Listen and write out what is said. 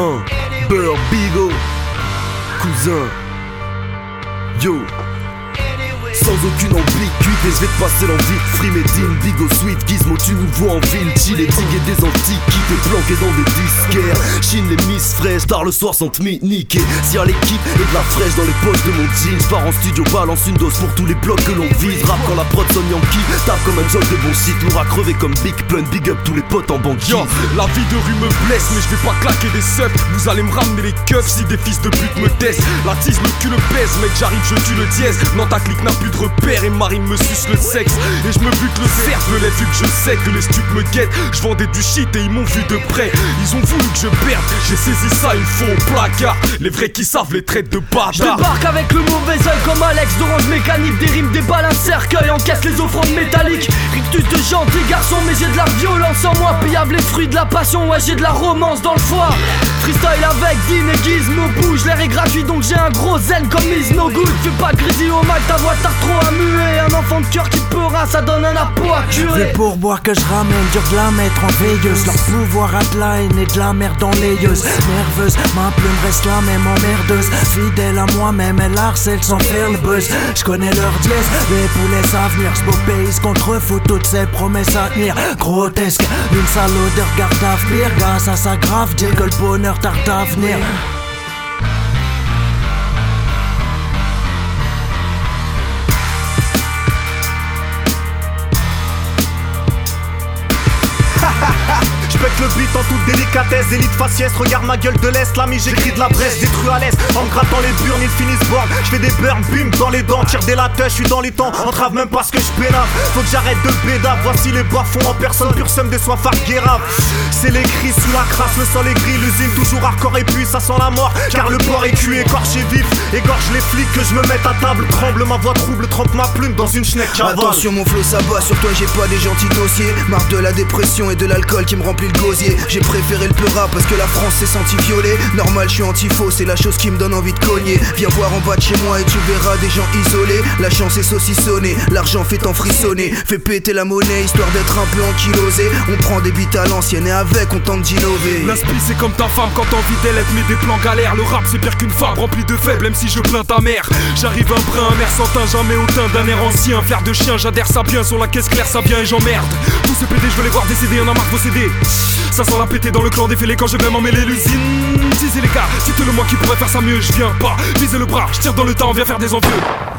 Beurre, Bigo, cousin, yo. Sans aucune ambiguïté, je vais te passer l'envie. Free Medine, Bigo Sweet, Gizmo, tu nous vois en ville. Chill et dig et des antiquités planqués dans des disquaires. Chine les miss fraîches, tard le soir sans te niquer. Si à l'équipe et de la fraîche dans les poches de mon jean. J'pars en studio, balance une dose pour tous les blocs que l'on vise. Rap quand la prod sonne Yankee, tape comme un job de bon site. Lourd à crever comme Big Pun, big up tous les potes en banquise. Yo, la vie de rue me blesse, mais je vais pas claquer des subs. Vous allez me ramener les keufs si des fils de pute me testent. La tease, le cul, le pèse, mec, j'arrive, je tue le dièse. Non, ta clique n'a plus de repères et Marine me suce le sexe. Et je me bute le cervelet vu que je sais que les stupes me guettent. Je vendais du shit et ils m'ont vu de près. Ils ont voulu que je perde, j'ai saisi ça, il faut au placard. Les vrais qui savent les traites de bâtard. Je débarque avec le mauvais oeil comme Alex d'Orange Mécanique. Des rimes, des balles, un cercueil, encaisse les offrandes métalliques. Rictus de gentils garçons, mais j'ai de la violence en moi. Pillable les fruits de la passion, ouais j'ai de la romance dans le foie. Freestyle avec Dean et Gizmo bouge. L'air est gratuit donc j'ai un gros zen comme is no good. Fais pas grisy au mic, ta voix t'as trop à muer. Un enfant de cœur qui peura, ça donne un apôt à curer. C'est pour boire que je ramène, dur de la mettre en veilleuse. Leur pouvoir a de la haine et de la merde dans layeuse. Nerveuse, ma plume reste la même emmerdeuse. Fidèle à moi-même, elle harcèle sans faire le buzz. Je connais leur dièse, les poulets savent venir. Ce beau pays se contrefout toutes ses promesses à tenir. Grotesque, une sale odeur garde à venir. Gars, ça s'aggrave, dire que le bonheur tarde à venir. J'pète le beat en toute délicatesse, élite faciès, regarde ma gueule de l'Est, l'ami j'écris de la Bresse, détruit à l'Est, en grattant les burnes, ils finissent born, j'fais des burns, bim, dans les dents, tire des lateurs, j'suis dans les temps, entrave même pas ce que j'pénave, faut que j'arrête de bédave, voici les bas-fonds en personne, pur somme des soifards guéraves, c'est les cris sous la crasse, le sol est gris, l'usine toujours hardcore et puis ça sent la mort, car le porc est cuit, écorché vif, égorge les flics que je me mette à table, tremble ma voix trouble, trempe ma plume dans une schneck cavale. Attention mon flow s'abat, sur toi j'ai pas des gentils dossiers. Marre de la dépression et de l'alcool qui me remplit le gosier. J'ai préféré le peura parce que la France s'est sentie violée. Normal je suis anti-faux, c'est la chose qui me donne envie de cogner. Viens voir en bas de chez moi et tu verras des gens isolés. La chance est saucissonnée, l'argent fait en frissonner. Fais péter la monnaie histoire d'être un peu ankylosé. On prend des bites à l'ancienne et avec on tente d'innover. L'inspi c'est comme ta femme quand t'as envie d'elle, elle te met des plans galères. Le rap c'est pire qu'une femme remplie de faibles, même si je plains ta mère. J'arrive un brin, un air sans teint, jamais au teint d'un air ancien. Un flair de chien, j'adhère ça bien, sur la caisse claire ça vient et j'emmerde. Tous ces PD je veux les voir décéder, y'en a marre de posséder. Ça sent la péter dans le clan des fêlés quand je vais m'emmêler l'usine. Disez les gars, c'était le moi qui pourrait faire ça mieux. Je viens pas, visez le bras, je tire dans le tas, on vient faire des envieux.